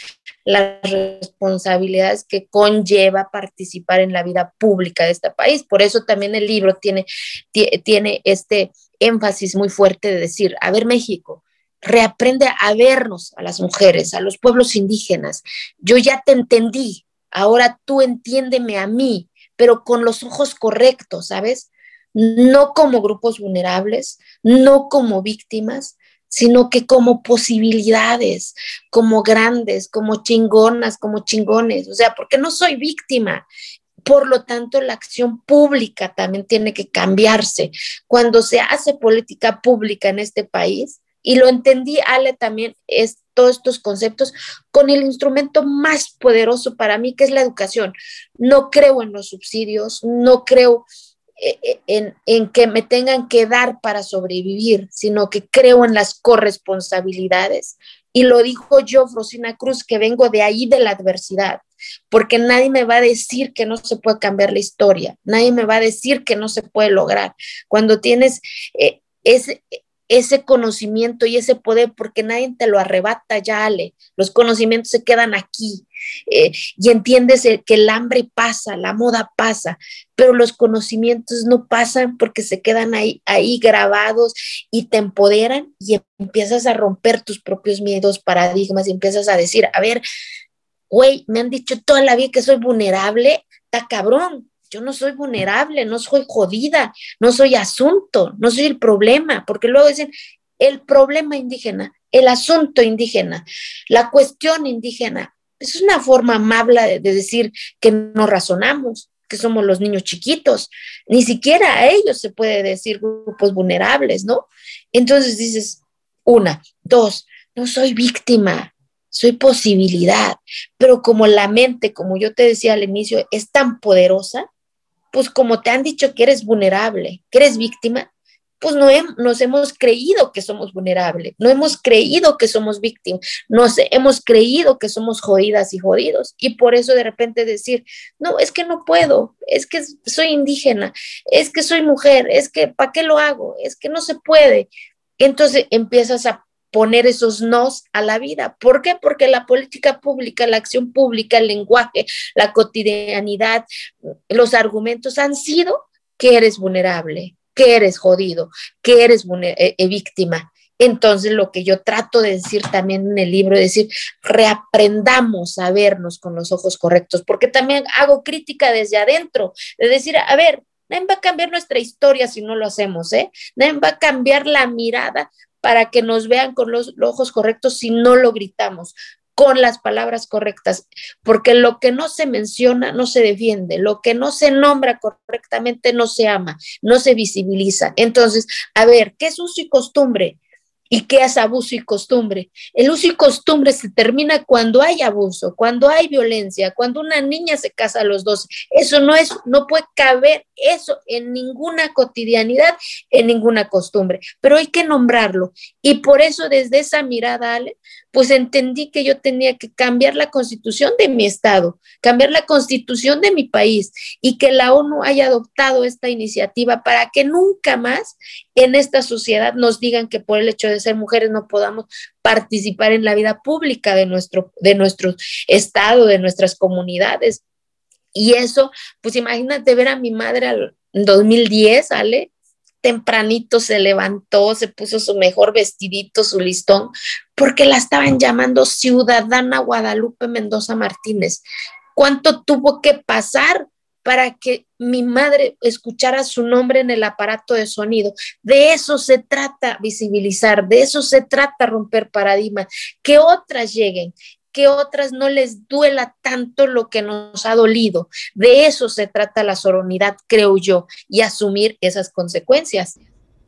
las responsabilidades que conlleva participar en la vida pública de este país. Por eso también el libro tiene, tiene este énfasis muy fuerte de decir, a ver, México, reaprende a vernos a las mujeres, a los pueblos indígenas. Yo ya te entendí, ahora tú entiéndeme a mí, pero con los ojos correctos, ¿sabes? No como grupos vulnerables, no como víctimas, sino que como posibilidades, como grandes, como chingonas, como chingones, o sea, porque no soy víctima. Por lo tanto, la acción pública también tiene que cambiarse. Cuando se hace política pública en este país, y lo entendí, Ale, también, es todos estos conceptos con el instrumento más poderoso para mí, que es la educación. No creo en los subsidios, no creo En, en que me tengan que dar para sobrevivir, sino que creo en las corresponsabilidades. Y lo dijo yo, Eufrosina Cruz, que vengo de ahí de la adversidad, porque nadie me va a decir que no se puede cambiar la historia, nadie me va a decir que no se puede lograr. Cuando tienes eh, ese, ese conocimiento y ese poder, porque nadie te lo arrebata ya, Ale, los conocimientos se quedan aquí. Eh, y entiendes que el hambre pasa, la moda pasa, pero los conocimientos no pasan porque se quedan ahí, ahí grabados y te empoderan y empiezas a romper tus propios miedos, paradigmas y empiezas a decir, a ver, güey, me han dicho toda la vida que soy vulnerable, está cabrón, yo no soy vulnerable, no soy jodida, no soy asunto, no soy el problema, porque luego dicen el problema indígena, el asunto indígena, la cuestión indígena. Es una forma amable de, de decir que no razonamos, que somos los niños chiquitos. Ni siquiera a ellos se puede decir grupos vulnerables, ¿no? Entonces dices, una, dos, no soy víctima, soy posibilidad. Pero como la mente, como yo te decía al inicio, es tan poderosa, pues como te han dicho que eres vulnerable, que eres víctima, pues no hem, nos hemos creído que somos vulnerables, no hemos creído que somos víctimas, nos hemos creído que somos jodidas y jodidos, y por eso de repente decir, no, es que no puedo, es que soy indígena, es que soy mujer, es que ¿para qué lo hago? Es que no se puede. Entonces empiezas a poner esos nos a la vida. ¿Por qué? Porque la política pública, la acción pública, el lenguaje, la cotidianidad, los argumentos han sido que eres vulnerable, que eres jodido, que eres eh, eh, víctima. Entonces, lo que yo trato de decir también en el libro, es decir, reaprendamos a vernos con los ojos correctos, porque también hago crítica desde adentro, de decir, a ver, nadie va a cambiar nuestra historia si no lo hacemos, ¿eh? Nadie va a cambiar la mirada para que nos vean con los, los ojos correctos si no lo gritamos, con las palabras correctas, porque lo que no se menciona no se defiende, lo que no se nombra correctamente no se ama, no se visibiliza. Entonces, a ver, ¿qué es uso y costumbre? ¿Y qué es abuso y costumbre? El uso y costumbre se termina cuando hay abuso, cuando hay violencia, cuando una niña se casa a los doce. Eso no es, no puede caber eso en ninguna cotidianidad, en ninguna costumbre, pero hay que nombrarlo. Y por eso desde esa mirada, Ale, pues entendí que yo tenía que cambiar la constitución de mi estado, cambiar la constitución de mi país, y que la ONU haya adoptado esta iniciativa para que nunca más en esta sociedad nos digan que por el hecho de ser mujeres no podamos participar en la vida pública de nuestro, de nuestro estado, de nuestras comunidades. Y eso, pues imagínate ver a mi madre en dos mil diez, Ale, tempranito se levantó, se puso su mejor vestidito, su listón, porque la estaban llamando Ciudadana Guadalupe Mendoza Martínez. ¿Cuánto tuvo que pasar para que mi madre escuchara su nombre en el aparato de sonido? De eso se trata visibilizar, de eso se trata romper paradigmas, que otras lleguen, que otras no les duela tanto lo que nos ha dolido. De eso se trata la sororidad, creo yo, y asumir esas consecuencias.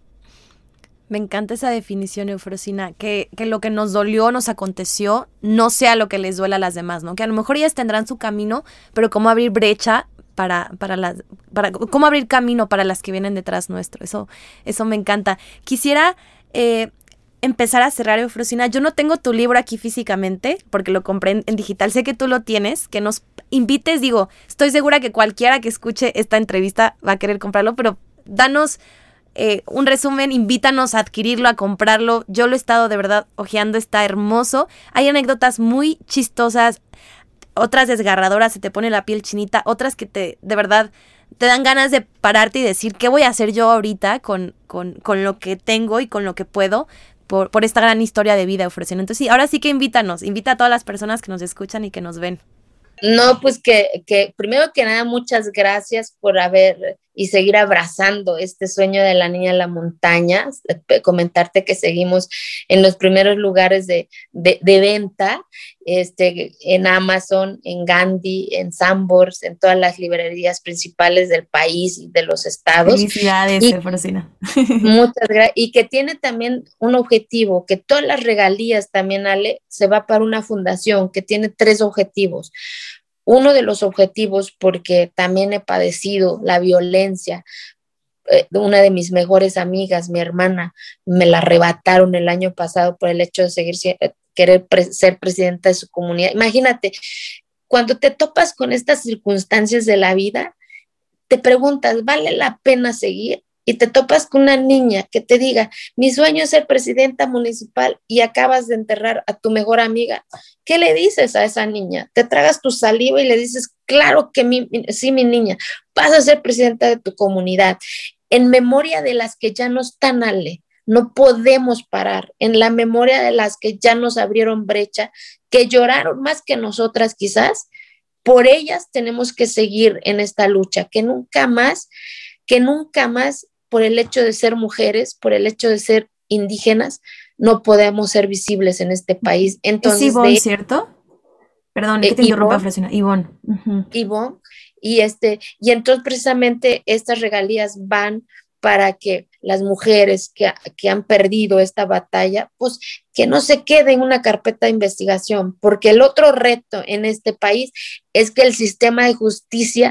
Me encanta esa definición, Eufrosina, que, que lo que nos dolió, nos aconteció, no sea lo que les duela a las demás, ¿no? Que a lo mejor ellas tendrán su camino, pero cómo abrir brecha para, para las, para, cómo abrir camino para las que vienen detrás nuestro. Eso, eso me encanta. Quisiera eh, empezar a cerrar, Eufrosina. Yo no tengo tu libro aquí físicamente, porque lo compré en, en digital. Sé que tú lo tienes, que nos invites, digo, estoy segura que cualquiera que escuche esta entrevista va a querer comprarlo, pero danos Eh, un resumen, invítanos a adquirirlo, a comprarlo. Yo lo he estado de verdad hojeando, está hermoso. Hay anécdotas muy chistosas, otras desgarradoras, se te pone la piel chinita, otras que te, de verdad, te dan ganas de pararte y decir, ¿qué voy a hacer yo ahorita con, con, con lo que tengo y con lo que puedo por, por esta gran historia de vida ofreciendo? Entonces sí, ahora sí que invítanos, invita a todas las personas que nos escuchan y que nos ven. No, pues que, que primero que nada, muchas gracias por haber y seguir abrazando este sueño de la niña en la montaña. Comentarte que seguimos en los primeros lugares de, de, de venta, este, en Amazon, en Gandhi, en Sanborns, en todas las librerías principales del país y de los estados. Felicidades, Eufrosina. Muchas gracias. Y que tiene también un objetivo, que todas las regalías también, Ale, se va para una fundación que tiene tres objetivos. Uno de los objetivos, porque también he padecido la violencia, eh, una de mis mejores amigas, mi hermana, me la arrebataron el año pasado por el hecho de seguir querer pre- ser presidenta de su comunidad. Imagínate, cuando te topas con estas circunstancias de la vida, te preguntas, ¿vale la pena seguir? Y te topas con una niña que te diga, mi sueño es ser presidenta municipal, y acabas de enterrar a tu mejor amiga. ¿Qué le dices a esa niña? Te tragas tu saliva y le dices, claro que mi, sí, mi niña, vas a ser presidenta de tu comunidad. En memoria de las que ya no están, Ale, no podemos parar. En la memoria de las que ya nos abrieron brecha, que lloraron más que nosotras quizás, por ellas tenemos que seguir en esta lucha, que nunca más, que nunca más, por el hecho de ser mujeres, por el hecho de ser indígenas, no podemos ser visibles en este país. Entonces, es Ivonne, de, ¿cierto? Perdón, que eh, te interrumpa, Ivonne, Eufrosina. Ivonne. Uh-huh. Ivonne, y, este, y entonces precisamente estas regalías van para que las mujeres que, que han perdido esta batalla, pues que no se quede en una carpeta de investigación, porque el otro reto en este país es que el sistema de justicia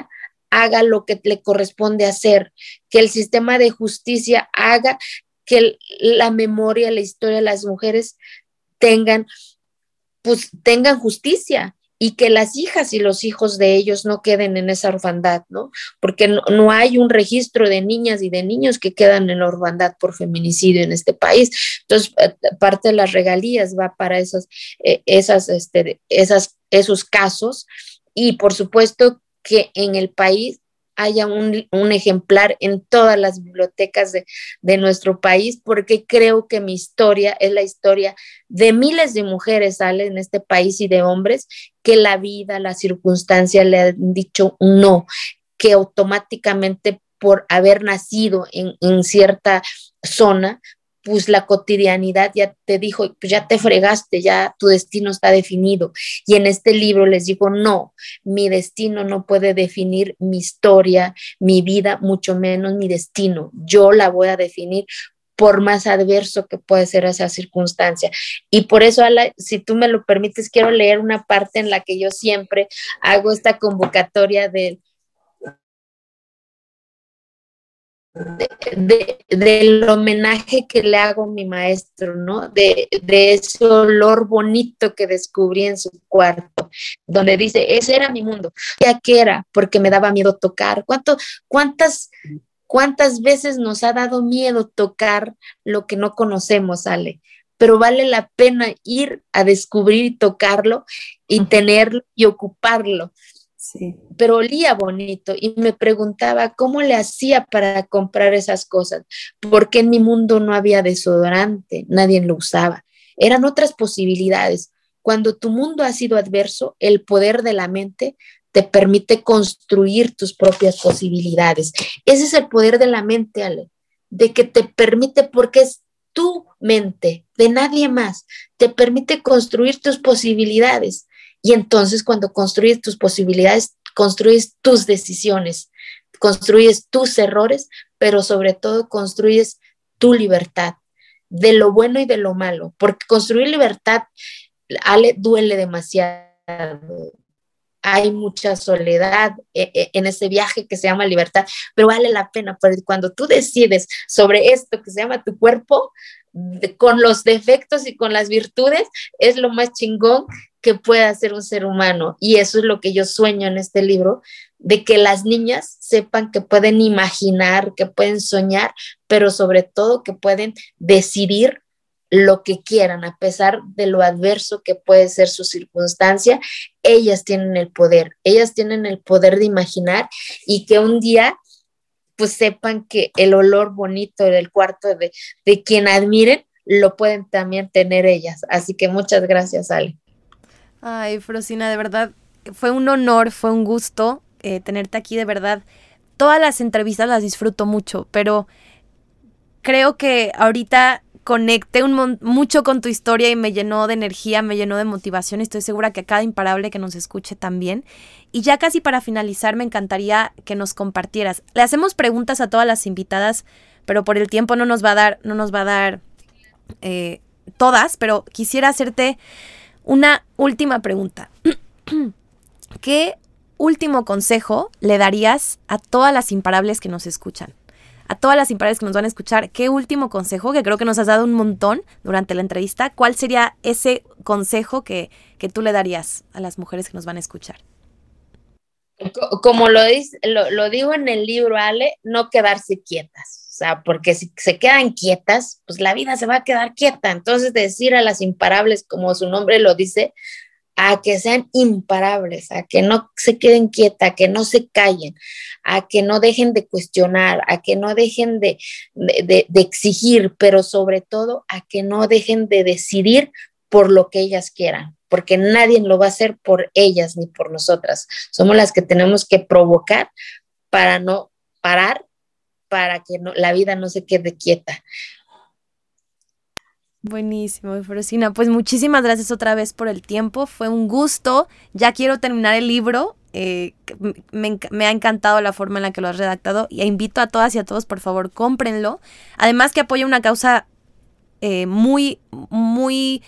haga lo que le corresponde hacer, que el sistema de justicia haga que el, la memoria, la historia de las mujeres tengan, pues, tengan justicia, y que las hijas y los hijos de ellos no queden en esa orfandad, ¿no? Porque no, no hay un registro de niñas y de niños que quedan en la orfandad por feminicidio en este país. Entonces, parte de las regalías va para esos, eh, esas, este, esas, esos casos, y por supuesto que en el país haya un, un ejemplar en todas las bibliotecas de, de nuestro país, porque creo que mi historia es la historia de miles de mujeres, Ale, en este país, y de hombres que la vida, la circunstancia le han dicho no, que automáticamente por haber nacido en, en cierta zona, pues la cotidianidad ya te dijo, pues ya te fregaste, ya tu destino está definido. Y en este libro les digo, no, mi destino no puede definir mi historia, mi vida, mucho menos mi destino. Yo la voy a definir por más adverso que puede ser esa circunstancia. Y por eso, Ala, si tú me lo permites, quiero leer una parte en la que yo siempre hago esta convocatoria de De, de, del homenaje que le hago a mi maestro, ¿no? De, de ese olor bonito que descubrí en su cuarto, donde dice, ese era mi mundo. ¿Ya qué era? Porque me daba miedo tocar. ¿Cuánto, cuántas, cuántas veces nos ha dado miedo tocar lo que no conocemos, Ale? Pero vale la pena ir a descubrir y tocarlo y tenerlo y ocuparlo. Sí. Pero olía bonito y me preguntaba cómo le hacía para comprar esas cosas, porque en mi mundo no había desodorante, nadie lo usaba, eran otras posibilidades. Cuando tu mundo ha sido adverso, el poder de la mente te permite construir tus propias posibilidades. Ese es el poder de la mente, Ale, de que te permite, porque es tu mente, de nadie más, te permite construir tus posibilidades. Y entonces cuando construyes tus posibilidades, construyes tus decisiones, construyes tus errores, pero sobre todo construyes tu libertad, de lo bueno y de lo malo, porque construir libertad, Ale, duele demasiado. Hay mucha soledad en ese viaje que se llama libertad, pero vale la pena, porque cuando tú decides sobre esto que se llama tu cuerpo, con los defectos y con las virtudes, es lo más chingón que puede hacer un ser humano. Y eso es lo que yo sueño en este libro, de que las niñas sepan que pueden imaginar, que pueden soñar, pero sobre todo que pueden decidir lo que quieran, a pesar de lo adverso que puede ser su circunstancia. Ellas tienen el poder, ellas tienen el poder de imaginar, y que un día pues sepan que el olor bonito del cuarto de, de quien admiren lo pueden también tener ellas. Así que muchas gracias, Ale. Ay, Frosina, de verdad, fue un honor, fue un gusto eh, tenerte aquí, de verdad. Todas las entrevistas las disfruto mucho, pero creo que ahorita conecté un mon- mucho con tu historia y me llenó de energía, me llenó de motivación. Estoy segura que a cada imparable que nos escuche también. Y ya casi para finalizar, me encantaría que nos compartieras. Le hacemos preguntas a todas las invitadas, pero por el tiempo no nos va a dar, no nos va a dar eh, todas, pero quisiera hacerte una última pregunta. ¿Qué último consejo le darías a todas las imparables que nos escuchan? A todas las imparables que nos van a escuchar, ¿qué último consejo, que creo que nos has dado un montón durante la entrevista, cuál sería ese consejo que, que tú le darías a las mujeres que nos van a escuchar? Como lo, dice, lo, lo digo en el libro, Ale, no quedarse quietas. O sea, porque si se quedan quietas, pues la vida se va a quedar quieta. Entonces, decir a las imparables, como su nombre lo dice, a que sean imparables, a que no se queden quietas, a que no se callen, a que no dejen de cuestionar, a que no dejen de, de, de, de exigir, pero sobre todo a que no dejen de decidir por lo que ellas quieran, porque nadie lo va a hacer por ellas ni por nosotras. Somos las que tenemos que provocar para no parar, para que no, la vida no se quede quieta. Buenísimo, Frosina. Pues muchísimas gracias otra vez por el tiempo. Fue un gusto. Ya quiero terminar el libro. Eh, me, me ha encantado la forma en la que lo has redactado. Y invito a todas y a todos, por favor, cómprenlo. Además que apoya una causa eh, muy, muy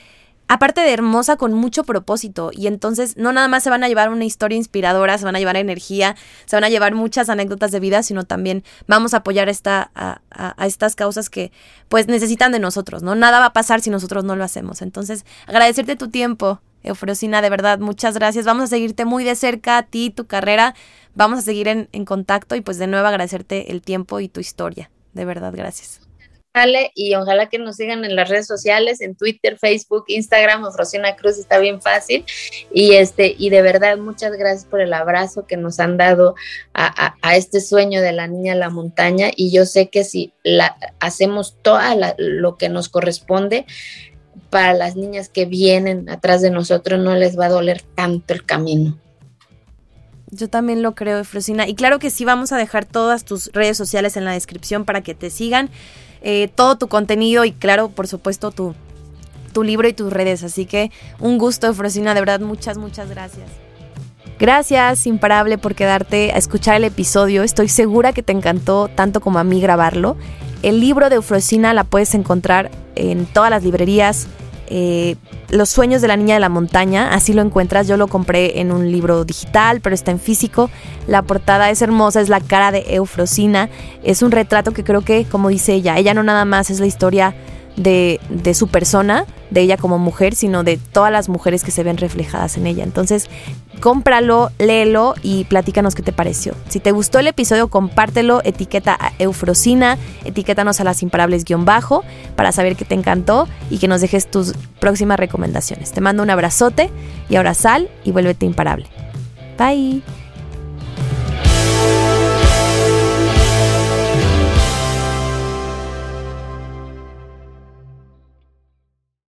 aparte de hermosa, con mucho propósito. Y entonces no nada más se van a llevar una historia inspiradora, se van a llevar energía, se van a llevar muchas anécdotas de vida, sino también vamos a apoyar esta, a, a, a estas causas que pues necesitan de nosotros, ¿no? Nada va a pasar si nosotros no lo hacemos. Entonces, agradecerte tu tiempo, Eufrosina, de verdad, muchas gracias. Vamos a seguirte muy de cerca, a ti, tu carrera. Vamos a seguir en, en contacto y pues de nuevo agradecerte el tiempo y tu historia. De verdad, gracias. Ale, y ojalá que nos sigan en las redes sociales, en Twitter, Facebook, Instagram. Eufrosina Cruz, está bien fácil. Y este y de verdad, muchas gracias por el abrazo que nos han dado a, a, a este sueño de la niña de la montaña. Y yo sé que si la, hacemos todo lo que nos corresponde, para las niñas que vienen atrás de nosotros no les va a doler tanto el camino. Yo también lo creo, Eufrosina. Y claro que sí, vamos a dejar todas tus redes sociales en la descripción para que te sigan. Eh, todo tu contenido y claro, por supuesto, tu, tu libro y tus redes. Así que un gusto, Eufrosina, de verdad, muchas, muchas gracias. Gracias, Imparable, por quedarte a escuchar el episodio. Estoy segura que te encantó tanto como a mí grabarlo. El libro de Eufrosina la puedes encontrar en todas las librerías. Eh, Los sueños de la niña de la montaña, así lo encuentras. Yo lo compré en un libro digital, pero está en físico. La portada es hermosa, es la cara de Eufrosina. Es un retrato que creo que, como dice ella, ella no nada más es la historia de, de su persona, de ella como mujer, sino de todas las mujeres que se ven reflejadas en ella. Entonces, cómpralo, léelo y platícanos qué te pareció. Si te gustó el episodio, compártelo, etiqueta a Eufrosina, etiquétanos a las imparables guión bajo para saber que te encantó y que nos dejes tus próximas recomendaciones. Te mando un abrazote y ahora sal y vuélvete imparable. Bye.